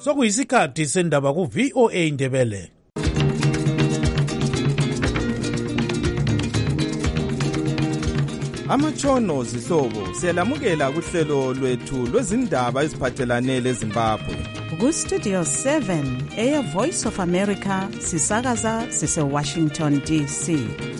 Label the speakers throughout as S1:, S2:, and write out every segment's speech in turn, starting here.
S1: Sokuyisikhathi sendaba ku VOA Ndebele.
S2: Amatshono zihlobo siyalamukela kuhlelo lwethu lwezindaba eziphathelane leZimbabwe.
S3: Ku Studio 7 Air Voice of America sisakaza sise Washington DC.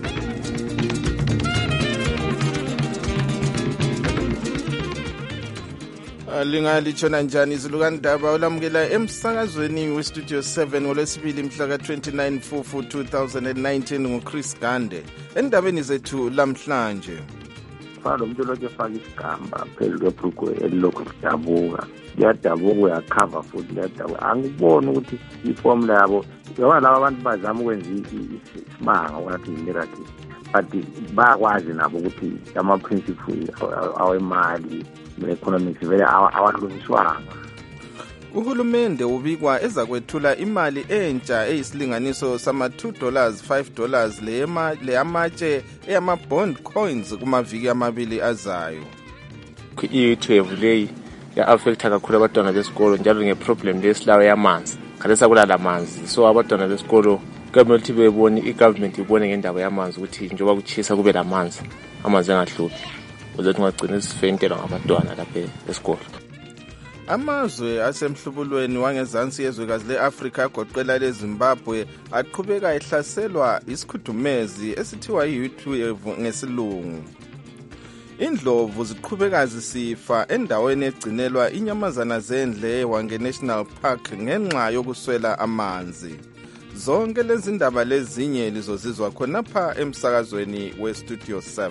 S2: Lingalithona njani izilukandaba olamukela emsakazweni weStudio 7 ngolwesibili mhla ka-29 Mfumfu 2019 nguChris Gande. Endabeni zethu lamhlanje.
S4: Lo muntu lokho efaka isigamba phezulu kwebhrugwe elilokhu lidabuka. Liyadabuka uyakhava futhi liyadabuka. Angiboni ukuthi iformula yabo ngoba laba abantu bazama ukwenza isimanga ukuthi i-miracle. But bayakwazi nabo ukuthi ama-principles awemali ne-economics vele awalungiswanga.
S2: Uhulumende ubikwa ezakwethula imali entsha eyisilinganiso sama$2, $5 leyamatshe eyama-bond coins kumaviki amabili azayo.
S5: I-12 leyi ya-affecta kakhulu abantwana besikolo njalo nge-problem lesilayo yamanzi. Khathesi akulala manzi, so abantwana besikolo kumele bebone, i-government ibone ngendaba yamanzi ukuthi njengoba kuchisa kube lamanzi, amanzi angahluphi. Ukuze kungagcini sifentelwa ngabantwana lapha esikolo.
S2: Amazwe asemhlubulweni wangezansi yezwekazi le-Afrika agoqela leZimbabwe aqhubeka ehlaselwa isikhudumezi esithiwa yi-U12 ngesilungu. Indlovu ziqhubeka zisifa endaweni egcinelwa inyamazana zendle eHwange National Park ngenxa yokuswela amanzi. Zonke lezi ndaba lezinye lizozizwa khonapha emsakazweni weStudio 7.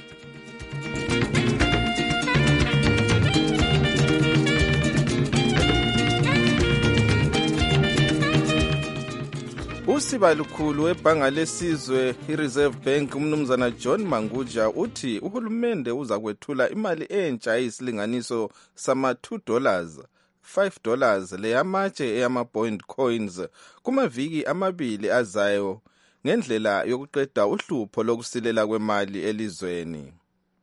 S2: Usiba lukhulu webhanga lesizwe iReserve Bank umnumzana John Manguja uthi uhulumende uzakwethula imali entsha eyisilinganiso sama$2, $5 leyamatshe eyama-bond coins kumaviki amabili azayo ngendlela yokuqeda uhlupho lokusilela kwemali elizweni.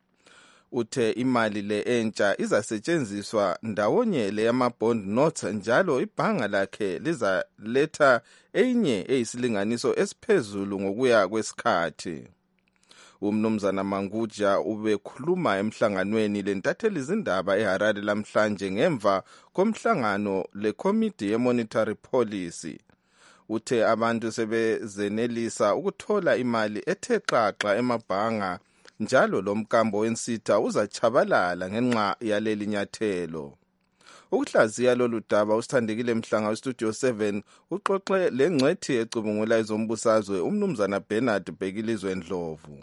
S2: Uthe imali le entsha izasetshenziswa ndawonye leyama-bond notes njalo ibhanga lakhe lizaletha enye eyisilinganiso esiphezulu ngokuya kwesikhathi. Umnumzana Manguja ubekhuluma emhlanganweni lentatheli izindaba eHarare lamhlanje ngemva komhlangano leCommittee ye-Monetary Policy. Uthe abantu sebezenelisa ukuthola imali ethe xaxa emabhanga njalo lo mkambo wensitha uzachabalala ngenxa yaleli nyathelo. Ukuhlaziya lolu daba usithandekile Mhlanga weStudio 7 uxoxe lengcwethi ecubungula izombusazwe umnumzana Bernard Bhekilizwe Ndlovu.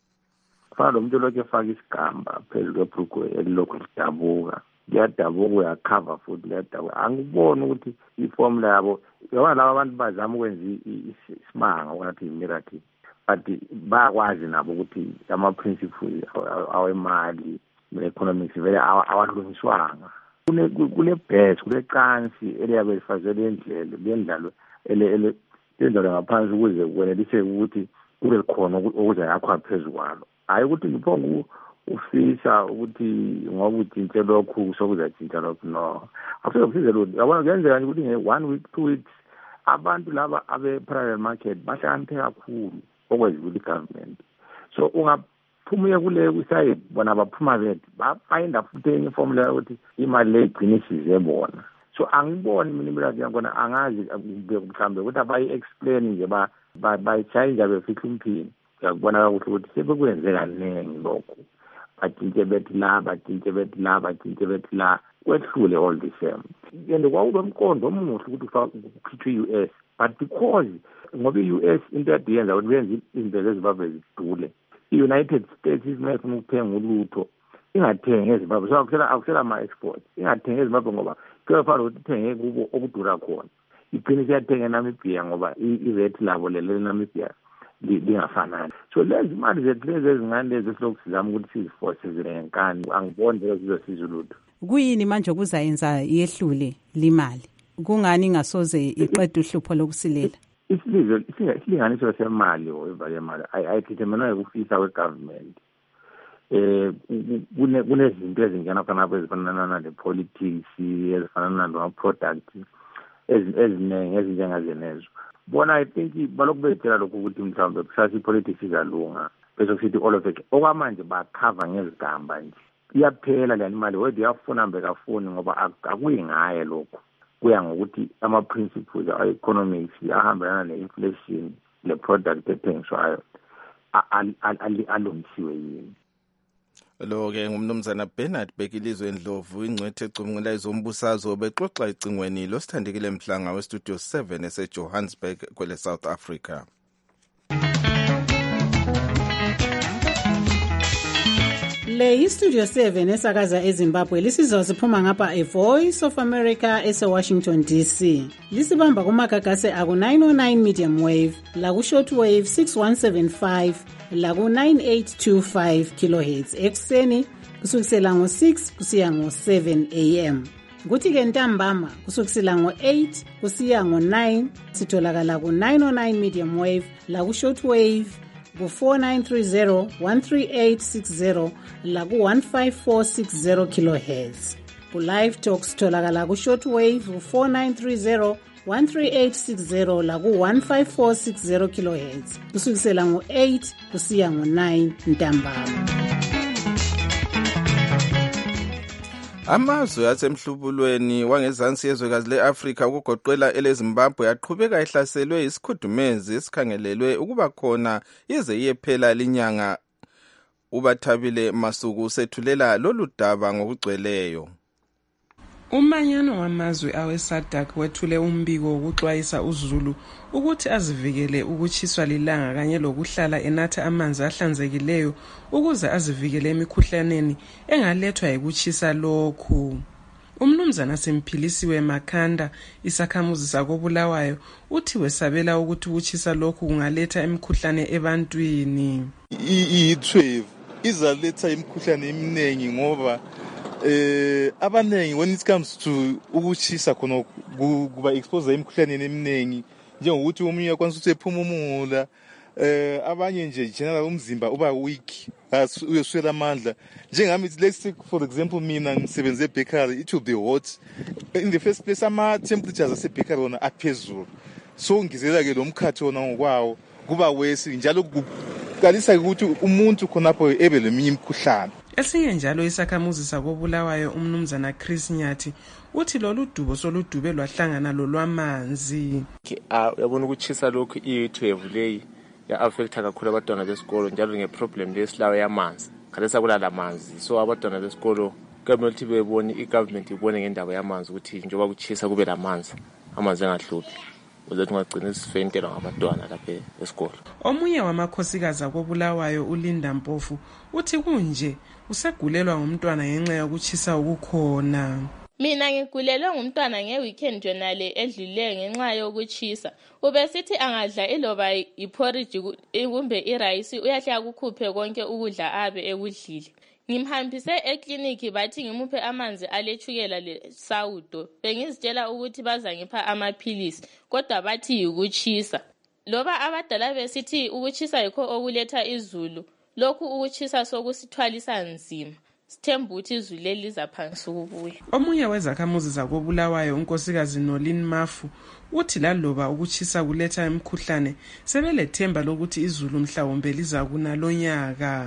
S4: Lo muntu lokho efaka isigamba phezulu kwebhrugwe elilokhu lidabuka. Liyadabuka uyakhava futhi liyadabuka. Angiboni ukuthi iformula yabo ngoba laba abantu bazama ukwenza isimanga ukuthi i-miracle. But bayakwazi nabo ukuthi ama-principles awemali ne-economics vele awalungiswanga. Kule-best, kule-cansi eliyabe lifazelwe lendlalo lendlalo ngaphansi ukuze kweneliseke ukuthi kube khona okuzayakhwa phezu kwalo. Hayi ukuthi ngiphonga ufisa ukuthi ngoba utshintshe lokhu sokuzatshintsha lokhu, no. Akusezokusize lutho. Yabona kuyenzeka nje ukuthi nge-1 week, 2 weeks abantu laba abe-private market bahlakaniphe kakhulu okwenziwa i-government. So ungaphumuye kule kusayidi bona baphuma bethu bafayinda futhi enye iformula yokuthi imali le igcine isize bona. So angiboni mina impilo yakhona angazi mhlawumbe ukuthi abayi-explain nje bayitshaye befihla umphini. Uyakubona ukuthi ukuthi sebekwenze kaningi lokhu. Batshintshe bethi la, batshintshe bethi la, batshintshe bethi la. Kwehlule all the same. And kwakube umqondo omuhle ukuthi kukhitshwe i-US. But because ngoba i-US into yadiyenza ukuthi benze izinto zeZimbabwe zidule. I-United States izimefuna ukuthenga ulutho. Ingathengi eZimbabwe. So akusela ama-exports. Ingathengi eZimbabwe ngoba kuyafana ukuthi ithenge kubo okudura khona. Igcine siyathenga eNamibia ngoba i-rate labo lele eNamibia lingafanani. So lezi imali zethu lezi ezincane lezi esilokhu sizama ukuthi sizifose zirenkani. Angiboni lezo zizosiza ulutho.
S3: Kuyini manje okuzayenza yehlule limali? Kungani ngasoze iqeda uhlupho lokusilela?
S4: Isilinganiso semali oyivale imali ayithi mina ukufisa kwegovernment. Kunezinto ezingena khona ezifana le politics ezifana nama products eziningi ezinjengazenezo. Bona I think balokubethela lokhu ukuthi mhlawumbe kusasa ipolitics izalunga bese kusithi all of it okwamanje bakhava ngezigamba nje. Iyaphela le imali whether uyafuna mbe kafuni ngoba akuyingaye lokho. Kuya ngokuthi ama-principles a-economics ahambelana ne-inflation le product ethengiswayo alungisiwe yini.
S2: Lo-ke ngumnumzana Bernard Bekilizwe Ndlovu, ingcwethe ecubungula ezombusazwe, bexoxa ecingweni losithandekile Mhlanga westudio 7 eseJohannesburg kwele South Africa.
S3: Le iStudio 7 esakaza eZimbabwe lisizwa siphuma ngapha eVoice of America eseWashington DC. Lisibamba kumagagase aku 909 medium wave, laku short wave 6175, laku 9825 kilohertz ekseni kusukisela ngo6 kusiya ngo7 am. Kuthi ke ntambama kusukisela ngo8 kusiya ngo9 sitholakala ku 909 medium wave, laku short wave ku-4930 13860 laku-15460 kilohertz. Ku-live talk sitholakala ku-short wave ku-4930 13860 laku-15460 kilohertz kusukisela ngo-8 kusiya ngo-9 ntambama.
S2: Amazwe asemhlubulweni wangezansi yezwekazi le-Afrika ukugoqela eleZimbabwe aqhubeka ehlaselwe isikhudumezi esikhangelelwe ukuba khona ize iyephela linyanga. uBathabile Masuku sethulela lolu daba ngokugcweleyo.
S6: Umanyano wamazwe awe-SADC wethule umbiko wokuxwayisa uZulu ukuthi azivikele ukuchiswa lilanga kanye lokuhlala enatha amanzi ahlanzekileyo ukuze azivikele emikhuhlaneni engalethwa yikuchisa lokhu. Umnumzana Semphilisiwe Makhanda, isakhamuzi sakoBulawayo, uthi wesabela ukuthi ukuchisa lokhu kungaletha imikhuhlane ebantwini.
S7: Ithwevu izaletha imikhuhlane eminingi ngoba abanengi when it comes to ukuchisa khona kuba expose imikhuhlane eminingi njengokuthi umunye yakwanisa ukuthi ephumula abanye nje general umzimba uba weak uyoswela amandla njengami. Let's take for example mina ngisebenze bakery, it will be hot in the first place, ama temperatures ase bakery wona aphezulu, so ngizela ke lo mkhathi wona ngokwawo kuba wesi njalo kuqalisa ukuthi umuntu khonapho ebe leminye imikhuhlane.
S6: Esinye njalo isakhamuzi sakoBulawayo umnumzana Chris Nyathi uthi lolu dubo soludube lwahlangana lolwamanzi.
S5: Uyabona ukuchisa lokhu ithwevu leyi ya affecta kakhulu abantwana besikolo njalo ngeproblem lesilawe yamanzi. Khalesa kulala amanzi, so abantwana besikolo kumele bebone igovernment ibone ngendaba yamanzi ukuthi njengoba kuchisa kube lamanzi, amanzi angahluphi uzothi ungagcina sifentela ngabantwana lapha esikolo.
S6: Omunye wamakhosikazi akoBulawayo uLinda Mpofu uthi kunje usegulelwa ngumntwana ngenxa yokuchisa ukukhona.
S8: Mina ngigulelwe ngumntwana ngeweekend yonale edlileyo ngenxa yokuchisa. Ubesithi angadla iloba iporridge kumbe irice uyahle akukhuphe konke ukudla abe ekudlile. Ngimhambise ekliniki bathi ngimuphe amanzi alechukela lesawudo. Bengizitshela ukuthi bazangipha amaphilisi kodwa bathi yikuchisa. Loba abadala besithi ukuchisa yikho okuletha izulu, lokhu ukuchisa sokusithwalisa nzima. Sithemba ukuthi izulu lelizaphansi ukubuya.
S6: Omunye wezakhamuzi zakoBulawayo unkosikazi Nolin Mafu uthi laloba ukuchisa kuletha imikhuhlane sebelethemba lokuthi izulu mhlawumbe lizakuna lonyaka.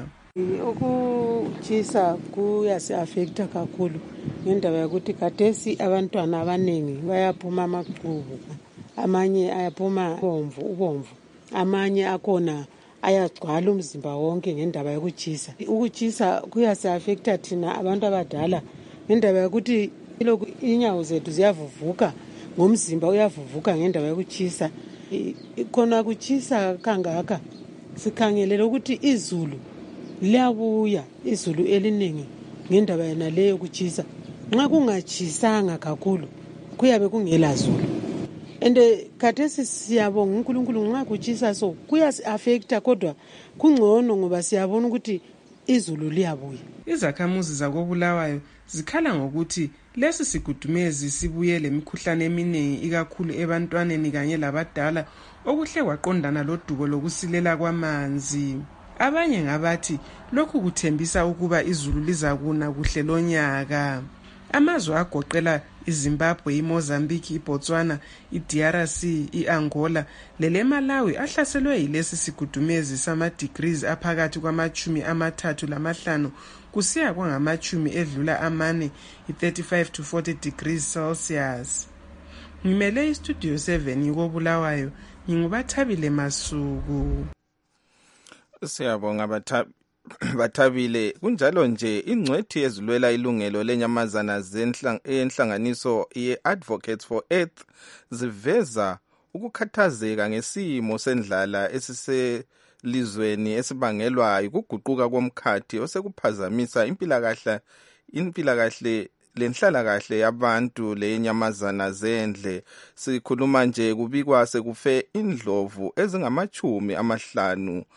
S9: Ukuchisa kuyasi-affecta kakhulu ngendaba yokuthi khathesi abantwana abaningi bayaphuma amaqhubu, amanye ayaphuma ubomvu, amanye akhona ayagcwala umzimba wonke ngendaba yokuchisa. Ukuchisa kuyasi-affecta thina abantu abadala ngendaba yokuthi lokhu inyawo zethu ziyavuvuka, ngomzimba uyavuvuka ngendaba yokuchisa. Khona kuchisa kangaka sikhangelele ukuthi izulu liyabuya, izulu eliningi ngendaba yana leyo kuchisa. Nxa kungachisanga kakhulu kuyabe kungela zulu. Ende khathesi siyabonga uNkulunkulu nxa kuchisa so kuyasi-affecta kodwa kungcono ngoba siyabona ukuthi izulu liyabuya.
S6: Izakhamuzi zakoBulawayo zikhala ngokuthi lesi sigudumezi sibuye lemikhuhlane eminingi ikakhulu ebantwaneni kanye labadala okuhle kwaqondana lodubo lokusilela kwamanzi. Abanye ngabathi lokhu kuthembisa ukuba izulu lizakuna kuhle lonyaka. Amazwe agoqela iZimbabwe, iMozambique, iBotswana, iDRC, iAngola leleMalawi ahlaselwe yilesi sigudumezi sama-degrees aphakathi kwama-35 kusiya kwangama-10 edlula amane, i-35 to 40 degrees Celsius. Ngimele iStudio 7 ngikobulawayo, ngingubathabile Masuku.
S2: Siyabonga Bathabile. Kunjalo nje ingcwethi ezilwela ilungelo lenyamazana enhlanganiso ye-Advocates for Earth ziveza ukukhathazeka ngesimo sendlala esiselizweni esibangelwa ukuguquka komkhathi osekuphazamisa impilakahle lenhlalakahle yabantu lenyamazana zendle. Sikhuluma nje kubikwa sekufe indlovu ezingama-55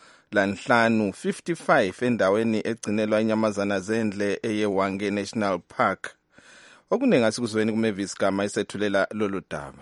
S2: endaweni egcinelwa inyamazana zendle eyeWange National Park. Okuningi asikuzweni kuMavis Gama isethulela lolu daba.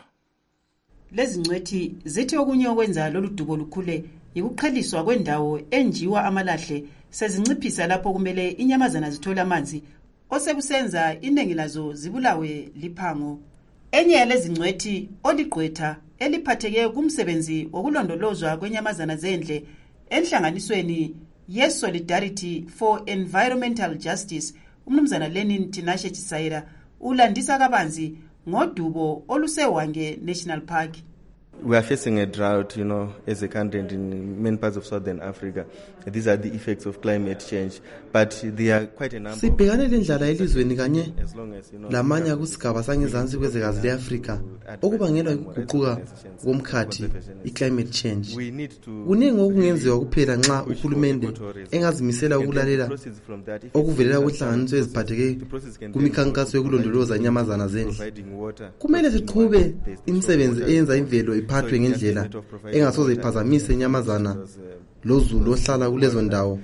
S3: Lezi ngcwethi zithi okunye okwenza lolu dubo lukhule yikuqheliswa kwendawo enjiwa amalahle sezinciphisa lapho kumele inyamazana zithola amanzi osekusenza iningi lazo zibulawe liphango. Enye yalezi ngcwethi oligqwetha eliphatheke kumsebenzi wokulondolozwa kwenyamazana zendle enhlanganisweni ye-Solidarity for Environmental Justice, umnumzana Lenin Tinashe Chisayira ulandisa kabanzi ngodubo oluseWange National Park.
S10: We are facing a drought, as a country in many parts of Southern Africa. These are the effects of climate change, but there are quite a number.
S11: Sibhekane lendlala elizweni kanye lamanye kusigaba sangezansi kwezwekazi leAfrika okubangelwa ukuguquka komkhathi, i-climate change. Kuningi okungenziwa kuphela nxa uhulumende engazimisela ukulalela okuvelela kwenhlanganiso eziphatheke kumikhankaso yokulondoloza inyamazana zendle. Kumele siqhube imisebenzi eyenza imvelo iphathwe ngendlela engasoze iphazamise inyamazana lozulu ohlala kulezo ndawo,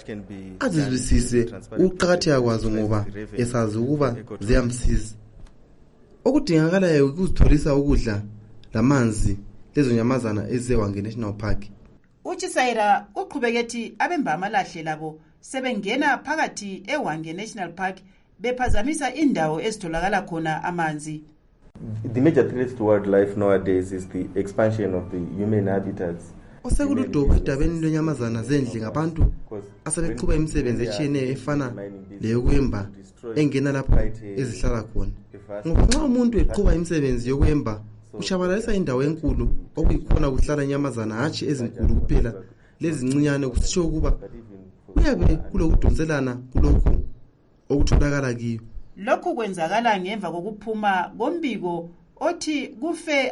S11: azizwisise ukuqakatheka kwazo ngoba esazi ukuba ziyamsiza. Okudingakalayo ukuzitholisa ukudla lamanzi lezo nyamazana ezeWange National Park.
S3: Uchisayira uqhubekethi abemba amalahle labo sebengena phakathi eWange National Park bephazamisa indawo ezitholakala khona amanzi.
S10: The major threat to wildlife nowadays is the expansion of the human habitats.
S11: Osekuludubo edabeni lwenyamazana zendle ngabantu asebeqhuba imisebenzi etshiyeneyo efana leyokwemba engena lapho ezihlala khona. Ngoba nxa umuntu eqhuba imisebenzi yokwemba ushabalalisa indawo enkulu okuyikhona kuhlala inyamazana hatshi ezinkulu kuphela lezincinyane, kusitsho ukuba uyabe kulokudonselana kulokhu okutholakala kiyo.
S3: Lokhu kwenzakala ngemva kokuphuma kombiko othi kufe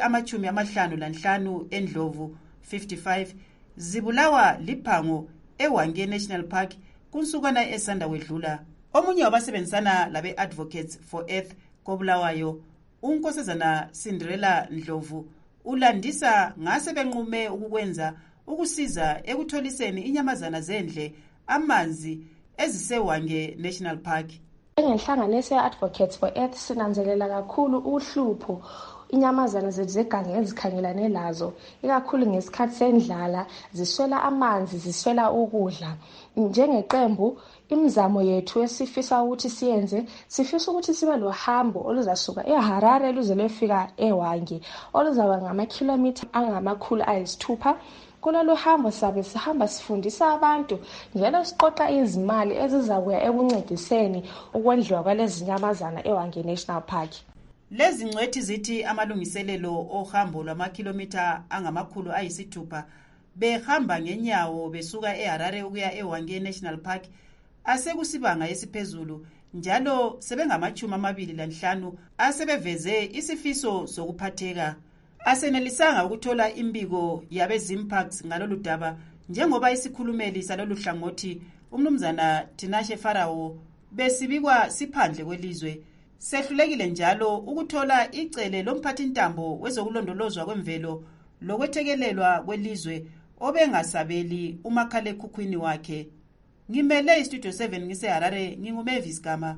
S3: ama-55 endlovu 55 zibulawa liphango eWange National Park kunsukana esanda wedlula. Omunye wabasebenzisana labe-Advocates for Earth kobulawayo, uNkosazana Cinderella Ndlovu, ulandisa ngase benqume ukukwenza ukusiza ekutholiseni inyamazana zendle amanzi eziseWange National Park.
S12: Ngenhlanganiso ye-Advocates for Earth sinanzelela kakhulu uhlupho inyamazana zeganga ezikhangelane lazo, ikakhulu ngesikhathi sendlala, ziswela amanzi, ziswela ukudla. Njengeqembu, imizamo yethu esifisa ukuthi siyenze, sifisa ukuthi sibe lohambo oluzasuka eHarare luze lefika eWange, oluzaba ngamakhilomitha angama-600. Kulolu hambo sabe sihamba sifundisa abantu njalo siqoqa izimali ezizakuya ekuncediseni ukwendliwa kwalezi nyamazana eWange National Park.
S3: Lezi ngcwethi zithi amalungiselelo ohambo lwamakhilomitha angama-600 behamba ngenyawo besuka eHarare ukuya eWange National Park asekusibanga esiphezulu, njalo sebengama-25 asebeveze isifiso sokuphatheka. Asenelisanga ukuthola imbiko yabeZimparks ngalolu daba, njengoba isikhulumeli salolu hlangothi umnumzana Tinashe Farawo besibikwa siphandle kwelizwe. Sehlulekile njalo ukuthola icele lomphathintambo wezokulondolozwa kwemvelo lokwethekelelwa kwelizwe obengasabeli umakhalekhukhwini wakhe. Ngimele iStudio 7 ngiseHarare, nginguMavis Gama.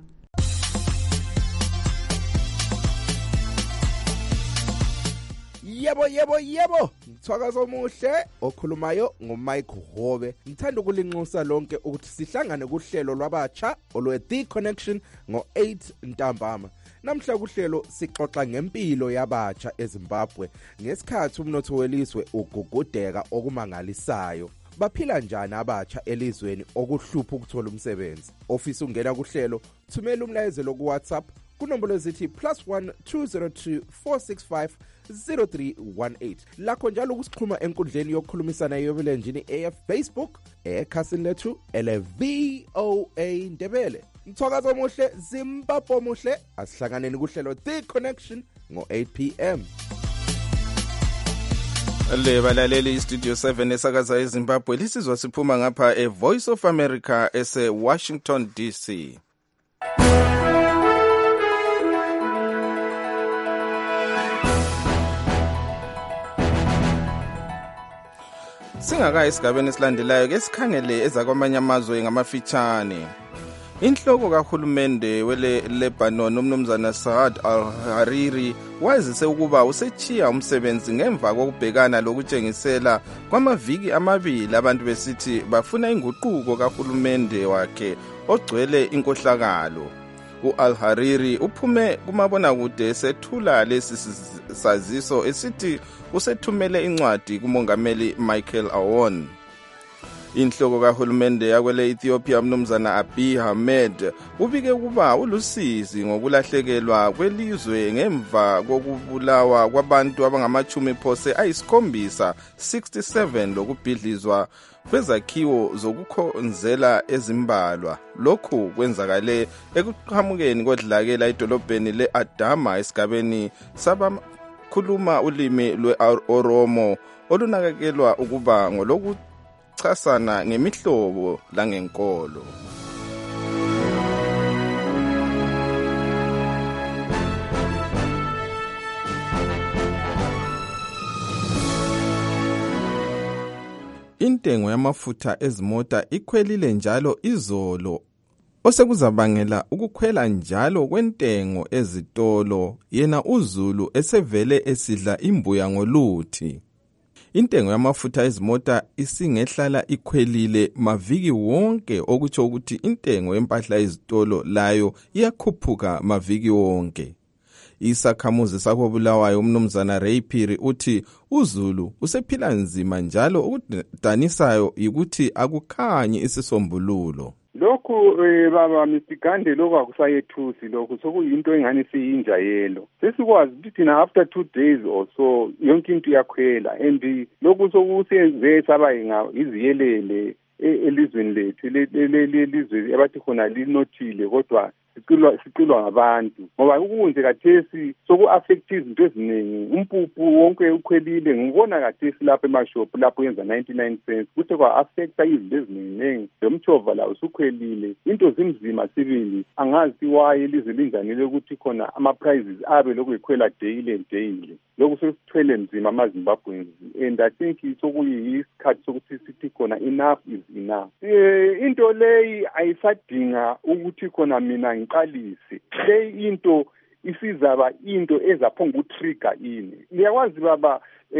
S13: Yebo, Mthwakazi omuhle okhulumayo ngoMike Hobe. Ngithanda ukulinxusa lonke ukuthi sihlangane kuhlelo lwabatsha olwe The Connection ngo-8 ntambama. Namhla kuhlelo sixoxa ngempilo yabatsha eZimbabwe ngesikhathi umnotho welizwe ugugudeka okumangalisayo. Baphila njani abatsha elizweni okuhlupha ukuthola umsebenzi? Ofisa ungena kuhlelo, thumela umlayezelo ku WhatsApp kunombolo ezithi +1 202 465 0318. Lakho njalo kusixhuma enkundleni yokukhulumisana yobulenjini eFacebook ekhasini lethu ele-VOA Ndebele. Mthwakazo omuhle, Zimbabwe omuhle, asihlanganeni kuhlelo The Connection ngo-8 p.m.
S2: Le balaleli iStudio 7 esakaza eZimbabwe lisizwa siphuma ngapha eVoice of America ese-Washington DC. Singaka esigabeni esilandelayo ke sikhangele ezakwamanye amazwe ngamafitshane. Inhloko kahulumende wele-Lebanon umnumzana Saad al-Hariri wazise ukuba usechiya umsebenzi ngemva kokubhekana lokutshengisela kwamaviki amabili abantu besithi bafuna inguquko kahulumende wakhe ogcwele inkohlakalo. U-al-Hariri uphume kumabonakude esethula lesi saziso esithi usethumele incwadi kumongameli Michael Aoun. Inhloko kahulumende yakwele Ethiopia umnumzana Abiy Ahmed ubike ukuba ulusizi ngokulahlekelwa kwelizwe ngemva kokubulawa kwabantu abangama-7 67 lokubhidlizwa kwezakhiwo zokukhonzela ezimbalwa. Lokhu kwenzakale ekuqhamukeni kodlakela edolobheni le-Adama esigabeni sabakhuluma ulimi lwe-Oromo olunakekelwa ukuba ngolokuchasana ngemihlobo langenkolo. Intengo yamafutha ezimota ikhwelile njalo izolo, osekuzabangela ukukhwela njalo kwentengo ezitolo yena uZulu esevele esidla imbuya ngoluthi. Intengo yamafutha ezimota isingehlala ikhwelile maviki wonke, okutsho ukuthi intengo yempahla ezitolo layo iyakhuphuka maviki wonke. Isakhamuzi sakobulawayo umnumzana Ray Phiri uthi uZulu usephila nzima njalo ukudanisayo yikuthi akukhanyi isisombululo.
S14: Lokhu baba Mr. lokhu akusayethusi, lokhu sokuyinto engani siyinjayelo. Sesikwazi ukuthi thina after 2 days or so yonke into iyakhwela, and lokhu sokusenze saba iziyelele elizweni lethu lelizwe abathi khona linothile kodwa sicilwa ngabantu ngoba ukunje kathesi soku-affect izinto eziningi. Umpuphu wonke ukhwelile, ngibona kathesi lapho emashop lapho yenza 99 cents kuthe kwa-affecta izinto eziningi. Lomchova lawo usukhwelile, into zimzima sibili, angazi waye ilizwe linjanile ukuthi khona ama-prices abe lokhu ekhwela daily. Lokhu sesithwele nzima amaZimbabweans, and I think sokuyisikhathi sokuthi sithi khona enough is enough. Into leyi ayisadinga ukuthi khona mina ngiqalise leyi into isizaba into ezaphonga utrigger ini. Liyakwazi baba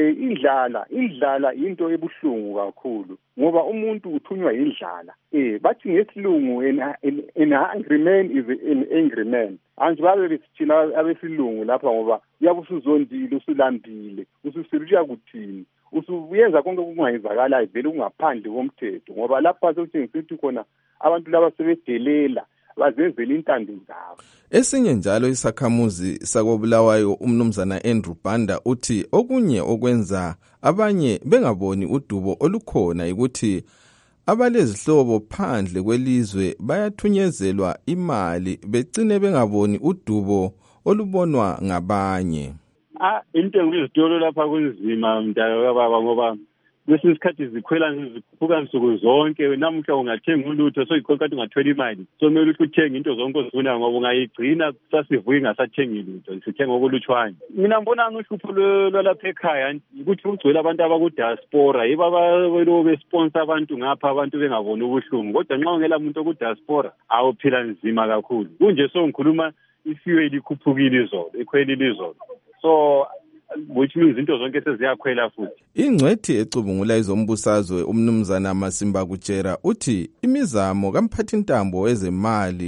S14: indlala into ebuhlungu kakhulu ngoba umuntu uthunywa indlala. Bathi ngesilungu an hungry man is an angry man. Anje babe besithina abesilungu lapha ngoba uyabe usuzondile, usulambile, ususiriya kuthini, usuyenza konke okungayenzakala vele ungaphandle komthetho ngoba lapha sekutshengisa ukuthi khona abantu laba sebedelela bazenzela intando zabo.
S2: Esinye njalo isakhamuzi sakobulawayo umnumzana Andrew Banda uthi okunye okwenza abanye bengaboni udubo olukhona ukuthi abalezihlobo phandle kwelizwe bayathunyezelwa imali begcine bengaboni udubo olubonwa ngabanye.
S15: Intengo yezitolo lapha kunzima mntayo baba ngoba kwesinye isikhathi zikhwela zikhuphuka nsuku zonke. Namuhla ungathenga ulutho soyikhonkatha ungathwela imali, somele ukuthi uthenge into zonke ozifunayo ngoba ungayigcina sasivuka ingasathengi lutho, sithenga okulutshwane. Mina mbona uhlupho lwalapha ekhaya ukuthi kugcwele abantu abakudiaspora yibo abawelo besponsor abantu ngapha, abantu bengaboni ubuhlungu. Kodwa nxa ungela muntu okudiaspora awuphila nzima kakhulu. Kunje ngikhuluma ifuel ikhuphukile izolo, ikhwelile izolo, so which means into zonke seziyakhwela futhi.
S2: Ingcwethi ecubungula izombusazwe umnumzana Masimba Kutshera uthi imizamo kamphathintambo wezemali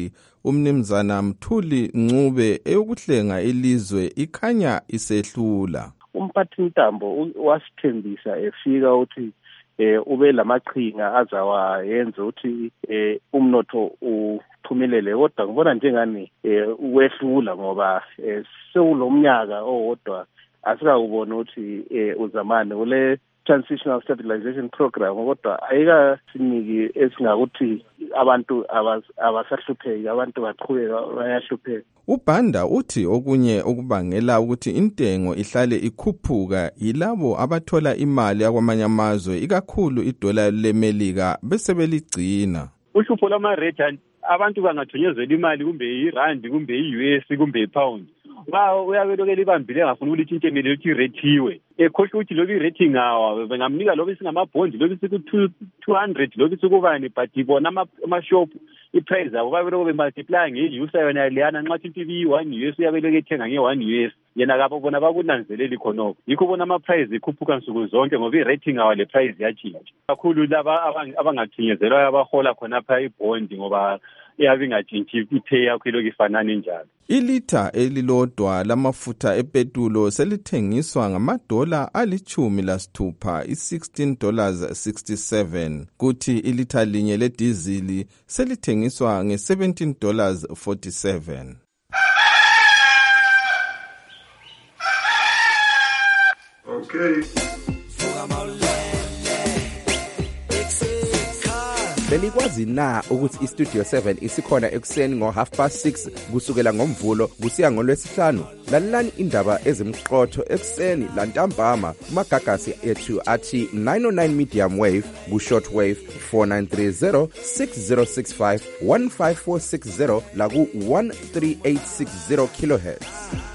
S2: umnumzana Mthuli Ncube eyokuhlenga ilizwe ikhanya isehlula.
S16: Umphathi Ntambo wasithembisa efika uthi ube lamaqhinga azawayenza ukuthi umnotho uphumelele, kodwa ngibona njengani wehlula ngoba sekulomnyaka owodwa asikakubona ukuthi uzamane ule transitional stabilization program, kodwa ayikasiniki esingakuthi abantu abasahlupheki, abantu baqhubeka bayahlupheka.
S2: uBhanda uthi okunye okubangela ukuthi intengo ihlale ikhuphuka yilabo abathola imali yakwamanye amazwe, ikakhulu idola leMelika bese beligcina.
S15: Uhlupho lama-rate abantu bangathunyezela imali kumbe irandi kumbe i-US kumbe ipound, uyabelokela ibambile engafuna ukuthi into emele ukuthi irethiwe ekhohlwa ukuthi loku i-rating awa bengamnika loku singamabhondi loku siku-200 loku sikubani, but bona amashop iprice abo babeloko bemultiply nge-USA yona leyana nxa into ibiyi-1 US uyabeloko ethenga nge-1 US, yena kabo bona bakunanzeleli khonokho. Yikho bona ama-price ikhuphuka nsuku zonke ngoba i-rating awa le price yatshintsha kakhulu. Laba abangathinyezelwayo abahola khonapha ibhondi ngoba iyabe ingatshintshi ipay yakho ilokhu ifanana njalo.
S2: Ilitha elilodwa lamafutha epetulo selithengiswa $16, $16.67, kuthi ilitha linye ledizili selithengiswa $17.47.
S17: Okay.
S13: Belikwazi na ukuthi iStudio 7 isikhona ekuseni ngo6:30 kusukela ngomvulo kusiya ngolwesihlanu? Lalelani indaba ezimqotho ekuseni lantambama kumagagasi ethu athi 909 medium wave ku-shortwave 4930 6065 15460 la ku-13860 kHz.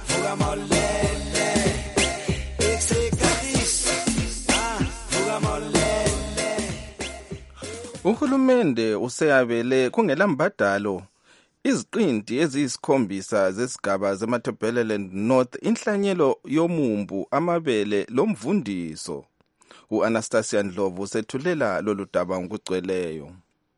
S2: Uhulumende useyabele kungelambadalo iziqinti eziyisikhombisa zesigaba zeMatabeleland North inhlanyelo yomumbu, amabele lomvundiso. U-Anastasia Ndlovu sethulela lolu daba ngokugcweleyo.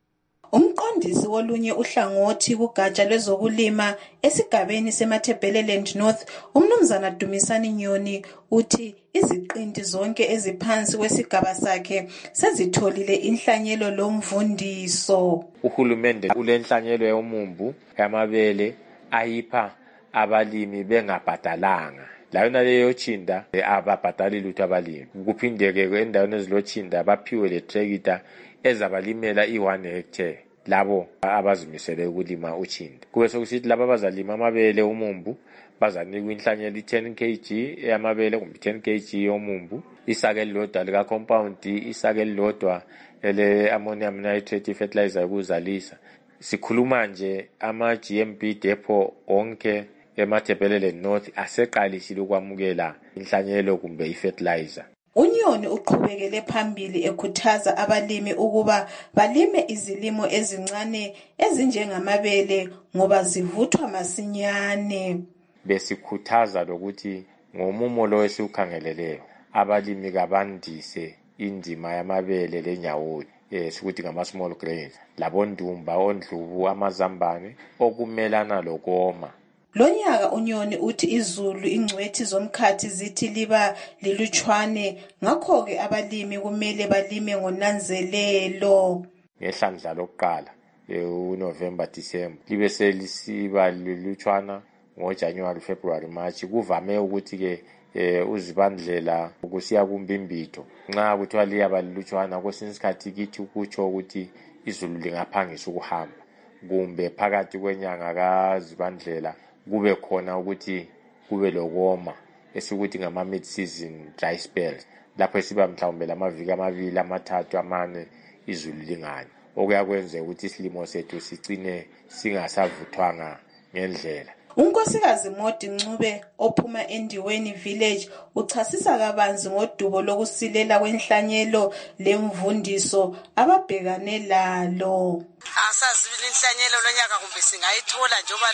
S18: Umqondisi wolunye uhlangothi kugatsha lwezokulima esigabeni seMatabeleland North, umnumzana Dumisani Nyoni, uthi iziqinti zonke eziphansi kwesigaba sakhe sezitholile inhlanyelo lomvundiso.
S5: Uhulumende ulenhlanyelo yomumbu yamabele ayipha abalimi bengabhadalanga. Layona leyo chinda ababhadali lutho abalimi. Kuphindeke endaweni ezilochinda baphiwe le tractor ezabalimela i1 hectare labo abazimisele ukulima uchinda. Kube sokusithi laba abazalima amabele umumbu bazanikwa inhlanyelo i10 kg yamabele kumbe 10 kg yomumbu, isake elilodwa lika compound, isake elilodwa ele ammonium nitrate fertilizer ukuzalisa. Sikhuluma nje ama GMB depot onke eMatabeleland North aseqalisile ukwamukela inhlanyelo kumbe ifertilizer.
S18: Unyoni uqhubekele phambili ekhuthaza abalimi ukuba balime izilimo ezincane ezinjengamabele ngoba zivuthwa masinyane.
S5: Besikhuthaza lokuthi ngomumo lo esiukhangeleleyo abalimi kabandise indima yamabele lenyawoni, sikuthi ngama small grains, labondumba, ondlubu, amazambane okumelana lokoma.
S18: Lonyaka unyoni uthi izulu ingcwethi zomkhathi zithi liba lilutshwane, ngakho ke abalimi kumele balime ngonanzelelo.
S5: Ngehlandla lokuqala uNovember December libe selisiba lilutshwana ngoJanuary February March. Kuvame ukuthi ke uzibandlela ukusiya kumbimbitho nxa kuthiwa liyaba lilutshwana kwesinye isikhathi kithi ukutsho ukuthi izulu lingaphangisa ukuhamba, kumbe phakathi kwenyanga kaZibandlela kube khona ukuthi kube lokoma esikuthi ngama mid season dry spells, lapho esiba mhlawumbe lamaviki amabili amathathu amane izulu lingani, okuyakwenza ukuthi isilimo sethu sigcine singasavuthwanga ngendlela.
S18: Unkosikazi Modi Ncube ophuma eNdiweni village uchasisa kabanzi ngodubo lokusilela kwenhlanyelo lemvundiso ababhekane lalo.
S19: Asazi inhlanyelo lonyaka kumbe singayithola njoba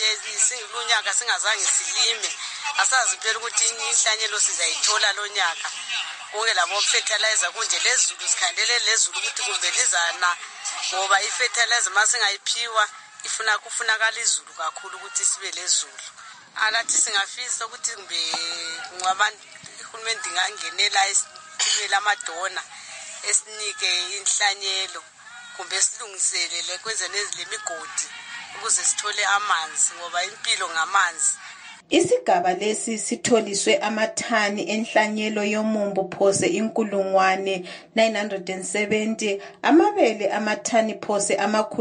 S19: lunyaka singazange silime. Asazi phela ukuthi inhlanyelo sizayithola lonyaka. Konke labo fertilizer kunje lezulu sikhandele lezulu ukuthi kumbe lizana ngoba ifertilizer masingayiphiwa kufunakala izulu kakhulu ukuthi sibe lezulu. Alathi singafisa ukuthi kumbe uhulumende ingangenela isibele amadona esinike inhlanyelo kumbe silungiselele kwenze nezilemigodi ukuze sithole amanzi ngoba impilo ngamanzi.
S18: Isigaba lesi sitholiswe amathani enhlanyelo yomumbu phose 1970, amabele amathani phose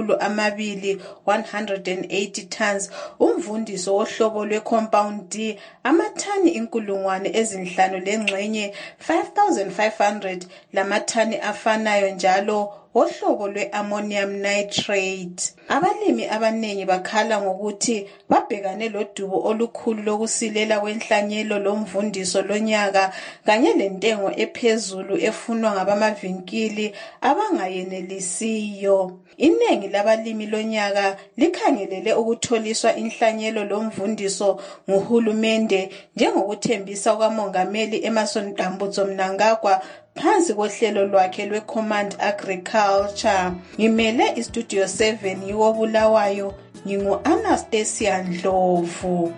S18: 280 tons, umvundiso wohlobo lwe-compound D amathani 5,000 lengxenye 5,500 lamathani afanayo njalo ohlobo lwe-ammonium nitrate. Abalimi abanengi bakhala ngokuthi babhekane lodubo olukhulu lokusilela kwenhlanyelo lomvundiso lonyaka kanye lentengo ephezulu efunwa ngabamavinkili abangayenelisiyo. Iningi labalimi lonyaka likhangelele ukutholiswa inhlanyelo lomvundiso nguhulumende njengokuthembisa kwamongameli Emmerson Dambudzo Mnangagwa phansi kohlelo lwakhe lwe-Command Agriculture. Ngimele iStudio 7 yiwobulawayo, ngingu-Anastasia Ndlovu.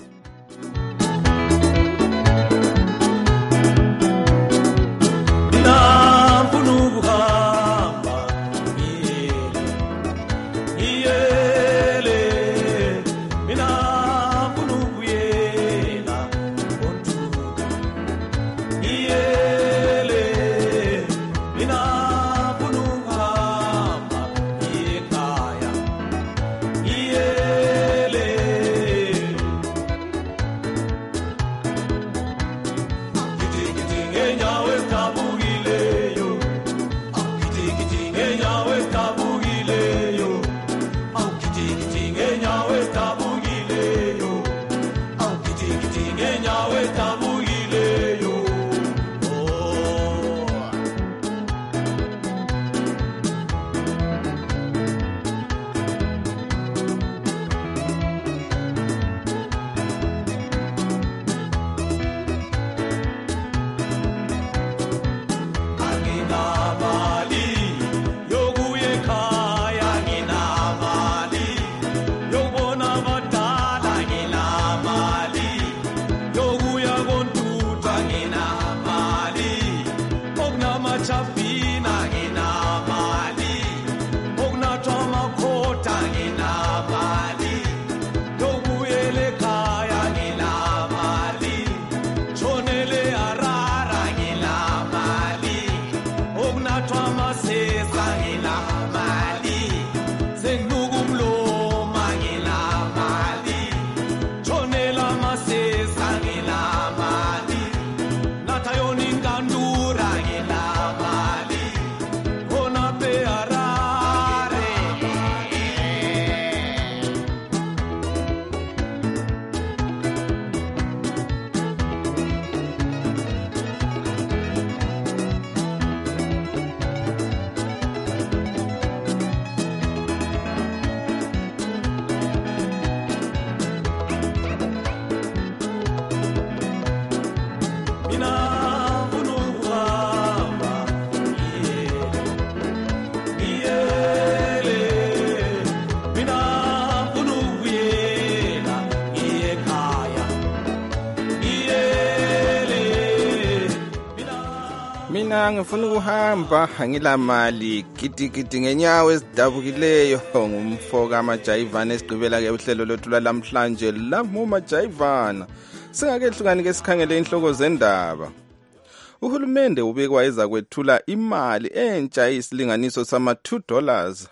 S2: Mina ngifuna ukuhamba ngila mali gidigidi ngenyawo ezidabukileyo ngumfoka amajayivana esigqibela ke uhlelo lwethu lamhlanje lamuma jayivana. Singakehlukani ke sikhangele inhloko zendaba. Uhulumende ubekwa ezakwethula imali entsha isilinganiso sama $2,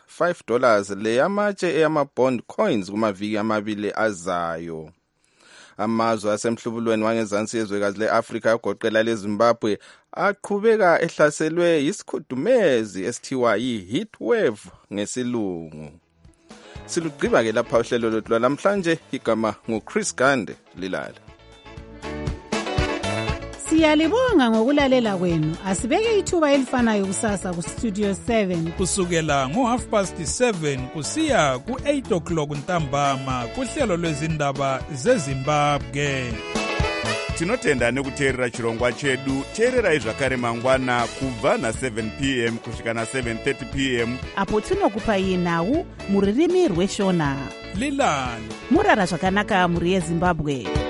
S2: $5 le yamatshe eyama-bond coins kumaviki amabili azayo. Amazwe asemhlubulweni wangezansi yezwekazi le-Afrika agoqela leZimbabwe aqhubeka ehlaselwe yisikhudumezi esithiwa yi-heat wave ngesilungu. Silugqiba ke lapha uhlelo lwethu lwalamhlanje, igama nguChris Gande Lilala.
S3: Siyalibonga ngokulalela kwenu. Asibeke ithuba elifanayo kusasa kuStudio 7
S1: kusukela ngo7:30 kusiya ku8 o'clock ntambama kuhlelo lwezindaba zeZimbabwe.
S20: tinotenda nekuteerera chirongwa chedu. Teererai zvakare mangwana kubva na7 p.m. kusvika na7:30 p.m.
S21: apo tinokupai nhau muririmi rweshona.
S1: Lilan
S21: murara zvakanaka muri yeZimbabwe.